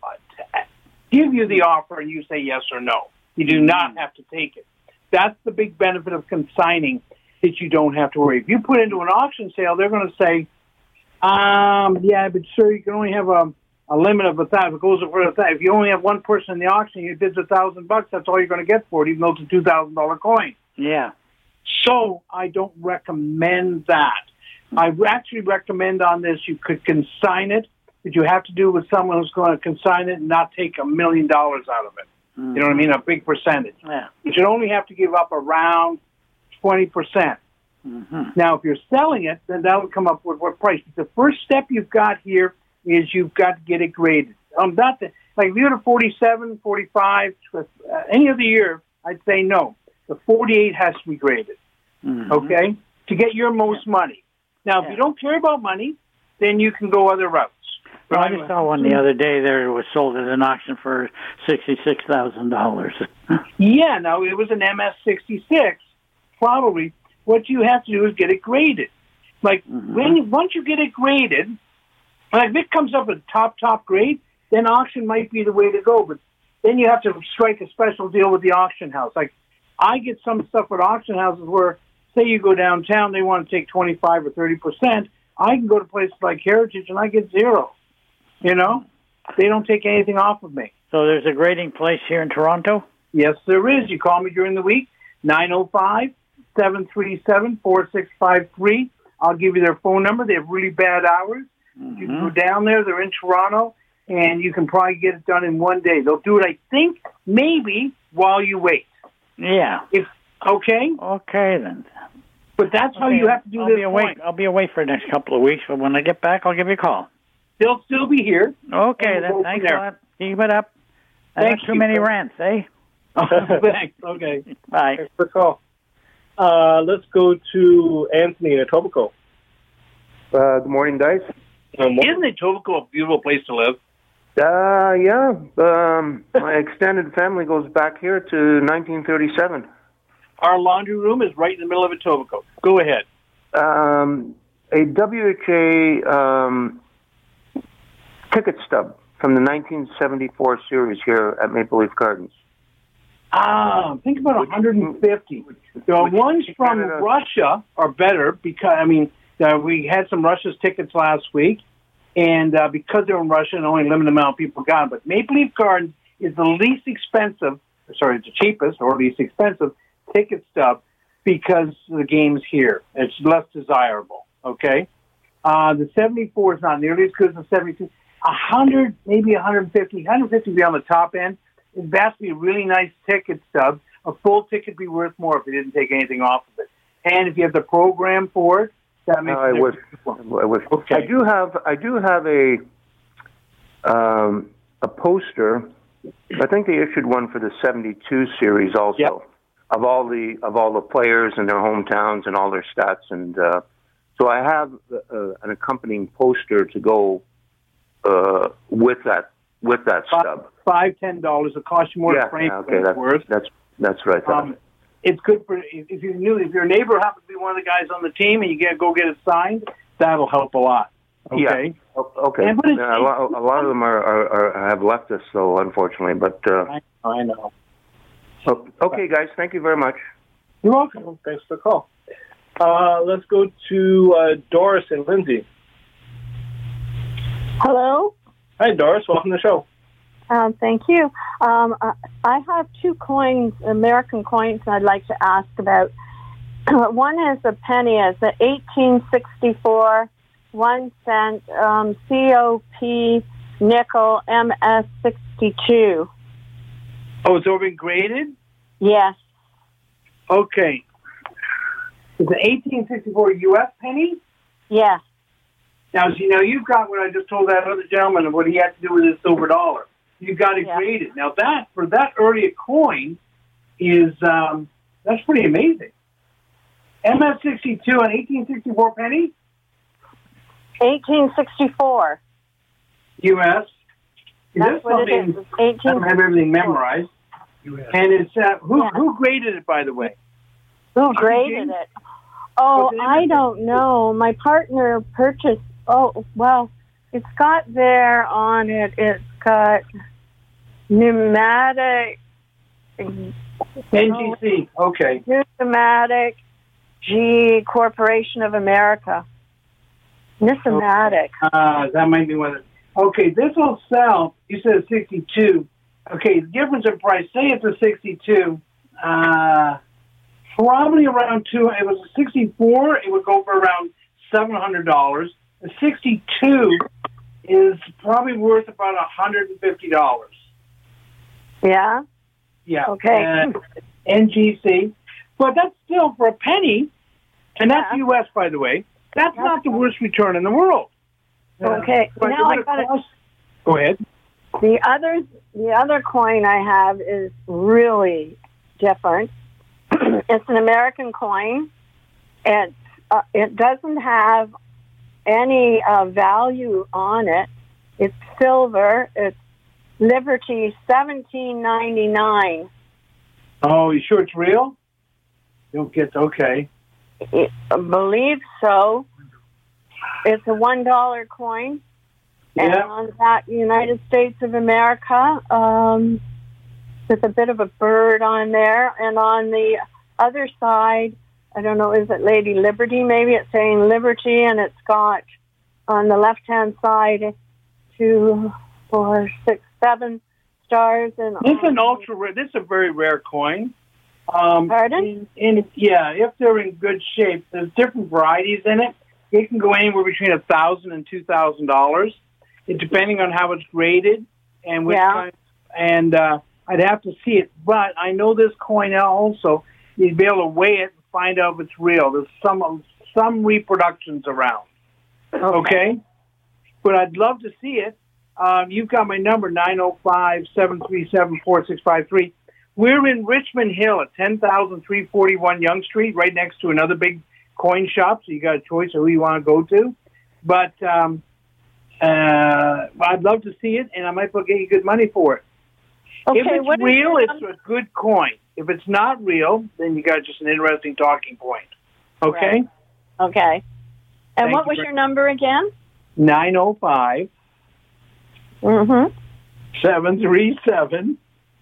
give you the offer and you say yes or no. You do not have to take it. That's the big benefit of consigning, that you don't have to worry. If you put into an auction sale, they're going to say, um, yeah, but sir, you can only have a, a limit of a thousand. If it goes over a thousand, if you only have one person in the auction, you bids a thousand bucks, that's all you're going to get for it, even though it's a two thousand dollar coin. Yeah. So I don't recommend that. I actually recommend on this you could consign it, but you have to do it with someone who's going to consign it and not take a million dollars out of it. Mm-hmm. You know what I mean? A big percentage. Yeah. You should only have to give up around twenty percent. Mm-hmm. Now, if you're selling it, then that would come up with what price. The first step you've got here is you've got to get it graded. Um, not the, like if you're at forty-seven, forty-five, uh, any other year, I'd say no. The forty-eight has to be graded, Mm-hmm. okay, to get your most money. Now, if you don't care about money, then you can go other routes. Well, I just saw one the other day there. It was sold at an auction for sixty-six thousand dollars. Yeah, now it was an M S sixty-six, probably. What you have to do is get it graded. Like, Mm-hmm. when once you get it graded, like if it comes up at top, top grade, then auction might be the way to go. But then you have to strike a special deal with the auction house. Like, I get some stuff with auction houses where, say you go downtown, they want to take twenty-five or thirty percent. I can go to places like Heritage and I get zero. You know? They don't take anything off of me. So there's a grading place here in Toronto? Yes, there is. You call me during the week, nine oh five, seven three seven, four six five three. I'll give you their phone number. They have really bad hours. Mm-hmm. You can go down there. They're in Toronto, and you can probably get it done in one day. They'll do it, I think, maybe while you wait. Yeah. If okay? Okay, then. But that's how Okay, you have to do I'll this be away. point. I'll be away for the next couple of weeks, but when I get back, I'll give you a call. They'll still be here. Okay, And we'll then. go Thanks from a there. lot. Keep it up. I Thank Not too you, many sir. rants, eh? Thanks. Okay. Bye. Thanks for the call. Uh, let's go to Anthony in Etobicoke. Uh, good morning, guys. Isn't Etobicoke a beautiful place to live? Uh, yeah. Um, my extended family goes back here to nineteen thirty-seven. Our laundry room is right in the middle of Etobicoke. Go ahead. Um, a W H A um, ticket stub from the nineteen seventy-four series here at Maple Leaf Gardens. Ah, think about one hundred fifty. The ones from Canada. Russia are better because, I mean, uh, we had some Russia's tickets last week, and uh, because they're in Russia and only a limited amount of people got them. But Maple Leaf Gardens is the least expensive, sorry, it's the cheapest or least expensive ticket stub because the game's here. It's less desirable, okay? Uh, the seventy-four is not nearly as good as the seventy-two. one hundred, maybe one hundred fifty. one hundred fifty would be on the top end. It has to be a really nice ticket stub. A full ticket would be worth more if they didn't take anything off of it. And if you have the program for it, that makes Uh, I it wish. I wish. Okay. I do have. I do have a um, a poster. I think they issued one for the seventy-two series also, Yep. of all the of all the players and their hometowns and all their stats. And uh, so I have uh, an accompanying poster to go uh, with that with that stub. Five, ten dollars. It costs you more yeah, to frame yeah, than okay, it's that's, worth. that's that's right. Um, it's good for if if you knew if your neighbor happens to be one of the guys on the team and you get go get it signed, that'll help a lot. Okay. Yeah. O- Okay. And what is- Yeah, a, lot, a lot of them are, are, are have left us, though, unfortunately. But uh, I, I know. o- okay, guys, thank you very much. You're welcome. Thanks for the call. Uh, let's go to uh, Doris and Lindsay. Hello. Hi, Doris. Welcome to the show. Um, thank you. Um, I I have two coins, American coins, I'd like to ask about. One is a penny. It's an eighteen sixty-four one cent um, C O P nickel M S sixty-two. Oh, it's already graded? Yes. Okay. It's an eighteen sixty-four U S penny? Yes. Now, see, now you've got what I just told that other gentleman of what he had to do with his silver dollar. You've got it Yeah. graded. Now, that, for that early a coin, is, um, that's pretty amazing. M S sixty-two and eighteen sixty-four penny? eighteen sixty-four. U S. That's This what it something- is. It's eighteen I don't have everything memorized. And it's, uh, who, Yeah. who graded it, by the way? Who graded it? Oh, What's the name I of it? don't know. My partner purchased. Oh, well, it's got there on it. It's got pneumatic. N G C. Okay. Pneumatic G Corporation of America. Pneumatic. Uh, that might be one of the, okay, this will sell, you said sixty-two. Okay, the difference in price, say it's a sixty-two, uh, probably around two, it was a sixty-four, it would go for around seven hundred dollars. A sixty-two is probably worth about one hundred fifty dollars. Yeah? Yeah. Okay. Uh, N G C. But that's still for a penny, and that's Yeah. U S, by the way. That's not the worst return in the world. Okay. But Now you're I gonna got it. cost- Go ahead. The other, the other coin I have is really different. It's an American coin. It uh, it doesn't have any uh, value on it. It's silver. It's Liberty seventeen ninety nine. Oh, you sure it's real? You don't get okay. I believe so. It's a one dollar coin. And Yeah. on that, United States of America, um, with a bit of a bird on there. And on the other side, I don't know, is it Lady Liberty? Maybe it's saying Liberty, and it's got on the left-hand side two, four, six, seven stars. And This is an ultra rare. This is a very rare coin. Um, Pardon? And, and yeah, if they're in good shape, there's different varieties in it. It can go anywhere between a thousand and two thousand dollars, depending on how it's graded and which Yeah. kind. And uh, I'd have to see it, but I know this coin also. You'd be able to weigh it and find out if it's real. There's some some reproductions around. Okay. Okay, but I'd love to see it. Um, you've got my number, nine oh five, seven three seven, four six five three. We're in Richmond Hill at ten thousand three forty-one Yonge Street, right next to another big coin shop, so you got a choice of who you want to go to. But um, uh, I'd love to see it, and I might well get you good money for it. Okay, if it's what is real, your it's a good coin. If it's not real, then you got just an interesting talking point. Okay? Right. Okay. And Thank what you was for- your number again? nine oh five, Mm-hmm. seven three seven,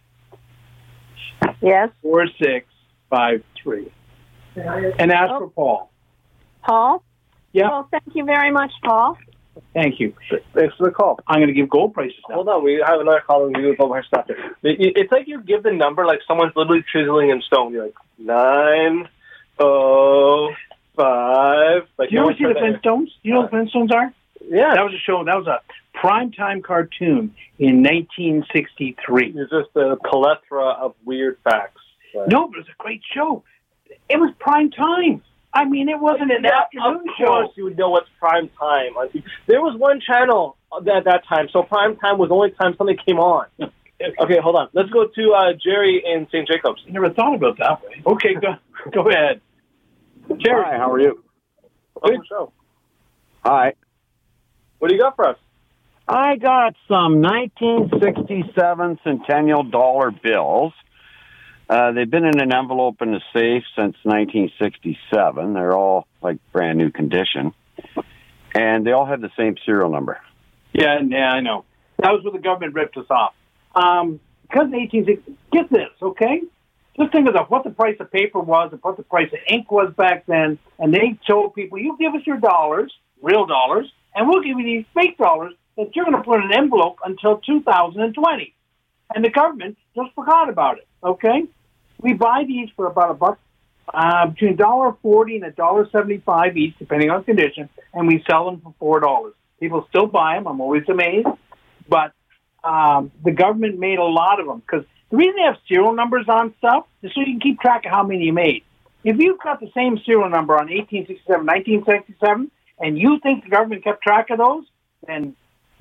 Yes. four six five three. And ask for Paul. Paul? Yeah. Well, thank you very much, Paul. Thank you. Thanks for the call. I'm going to give gold prices now. Hold on, we have another call and we do gold price stuff. It- It's like you give the number like someone's literally chiseling in stone. You're like, nine, oh, five. Like, Do you ever always see the put that- Flintstones? Do you know what the Flintstones are? Yeah. That was a show. That was a primetime cartoon in nineteen sixty-three. It's just a plethora of weird facts. No, but it was a great show. It was prime time. I mean, it wasn't an Yeah, afternoon of show. course you would know what's prime time. on T V. There was one channel at that time, so prime time was the only time something came on. Okay, hold on. Let's go to uh, Jerry in Saint Jacobs. I never thought about that way. Okay, go, go ahead. Jerry. Hi, how are you? Welcome to the show. Hi. What do you got for us? I got some nineteen sixty-seven centennial dollar bills. Uh, they've been in an envelope in the safe since nineteen sixty-seven. They're all like brand new condition. And they all have the same serial number. Yeah, yeah, I know. That was when the government ripped us off. Um, because of eighteen sixty, get this, okay? Just think of the, what the price of paper was and what the price of ink was back then, and they told people, you give us your dollars, real dollars, and we'll give you these fake dollars that you're going to put in an envelope until two thousand twenty. And the government just forgot about it, okay? We buy these for about a buck, uh, between one dollar forty and one dollar seventy-five each, depending on condition, and we sell them for four dollars. People still buy them. I'm always amazed. But um, the government made a lot of them because the reason they have serial numbers on stuff is so you can keep track of how many you made. If you've got the same serial number on eighteen sixty-seven, nineteen sixty-seven, and you think the government kept track of those, then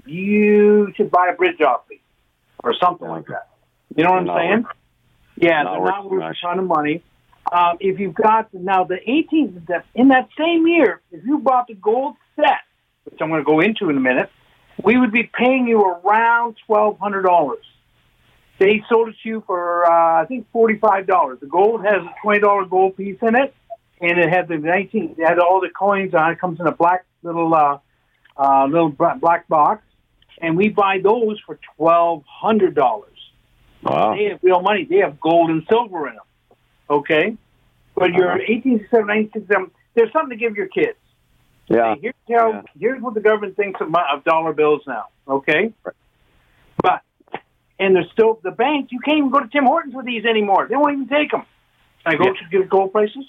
you should buy a bridge off me or something like that. You know what I'm Not saying? worth- Yeah, not they're worth not too worth a much. ton of money. Um, if you've got, now the eighteen, in that same year, if you bought the gold set, which I'm going to go into in a minute, we would be paying you around twelve hundred dollars. They sold it to you for, uh, I think, forty-five dollars. The gold has a twenty dollar gold piece in it, and it had the nineteen, it had all the coins on it. It comes in a black little, uh, uh, little bra- black box, and we buy those for twelve hundred dollars. Wow. They have real money. They have gold and silver in them. Okay? But your Uh-huh. eighteen sixty-seven, nineteen sixty-seven, there's something to give your kids. Yeah. Here's, how, here's what the government thinks of, my, of dollar bills now. Okay? But, and there's still, the banks, you can't even go to Tim Hortons with these anymore. They won't even take them. Can I go Yeah. to give gold prices?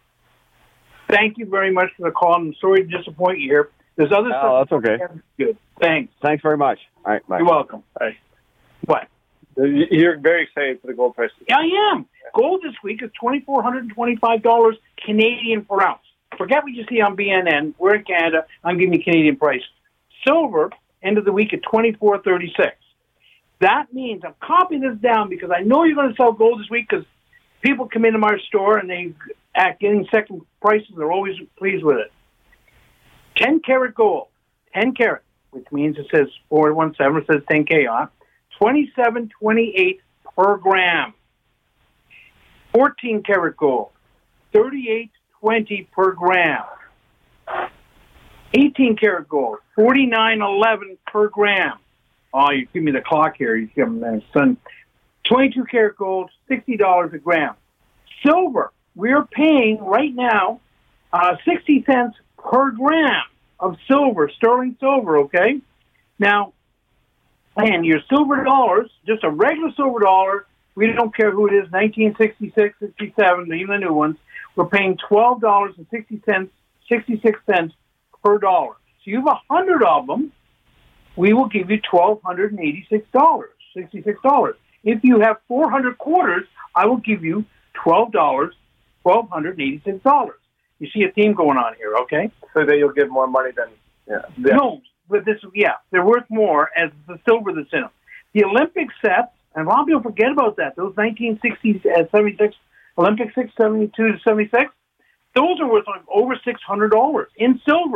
Thank you very much for the call. I'm sorry to disappoint you here. There's other Oh, stuff. that's okay. Good. Thanks. Thanks very much. All right, bye. You're welcome. Hey. What? You're very excited for the gold prices. Yeah, I am. Gold this week is two thousand four hundred twenty-five dollars Canadian per ounce. Forget what you see on B N N. We're in Canada. I'm giving you Canadian price. Silver, end of the week at twenty-four thirty-six. That means I'm copying this down because I know you're going to sell gold this week because people come into my store and they act getting second prices. They're always pleased with it. ten karat gold, ten karat, which means it says four one seven. It says ten K on. twenty-seven twenty-eight per gram. fourteen karat gold, thirty-eight twenty per gram. eighteen karat gold, forty-nine eleven per gram. Oh, you give me the clock here. You give me the son. twenty-two karat gold, sixty dollars a gram. Silver, we're paying right now uh, sixty cents per gram of silver, sterling silver, okay? Now, and your silver dollars, just a regular silver dollar, we don't care who it is, nineteen sixty-six, sixty-seven, even the new ones, we're paying twelve dollars and sixty cents, sixty-six cents per dollar. So you have one hundred of them, we will give you one thousand two hundred eighty-six dollars, sixty-six dollars. If you have four hundred quarters, I will give you twelve dollars, one thousand two hundred eighty-six dollars. You see a theme going on here, okay? So that you'll give more money than, yeah. yeah. No, but this, yeah, they're worth more as the silver that's in them. The Olympic sets, and a lot of people forget about that, those nineteen sixty, seventy-six, Olympic six, seventy-two to seventy-six, those are worth like over six hundred dollars in silver.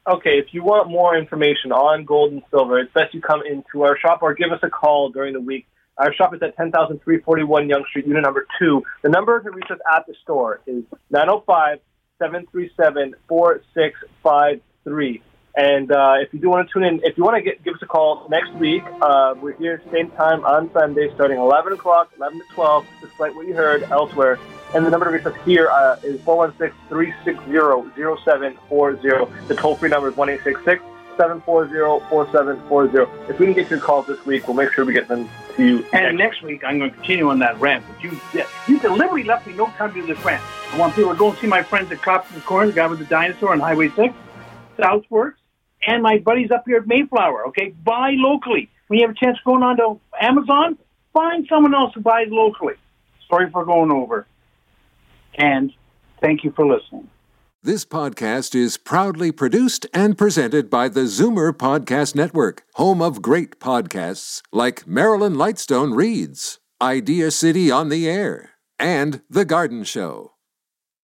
okay, if you want more information on gold and silver, it's best you come into our shop or give us a call during the week. Our shop is at ten thousand three forty-one Yonge Street, unit number two. The number to reach us at the store is nine oh five, seven three seven, four six five three. And uh, if you do want to tune in, if you want to get, give us a call next week, uh, we're here at the same time on Sunday, starting eleven o'clock, eleven to twelve, despite what you heard elsewhere. And the number to reach us here uh, is four one six, three six zero, zero seven four zero. The toll-free number is one eight six six, seven four zero, four seven four zero. If we can get your calls this week, we'll make sure we get them to you. And next week, I'm going to continue on that rant. But you, you deliberately left me no time to do this rant. I want people to go and see my friends at Copper's Corner, the guy with the dinosaur on Highway six, Southworks, and my buddies up here at Mayflower, okay? Buy locally. When you have a chance going on to Amazon, find someone else who buys locally. Sorry for going over. And thank you for listening. This podcast is proudly produced and presented by the Zoomer Podcast Network, home of great podcasts like Marilyn Lightstone Reads, Idea City on the Air, and The Garden Show.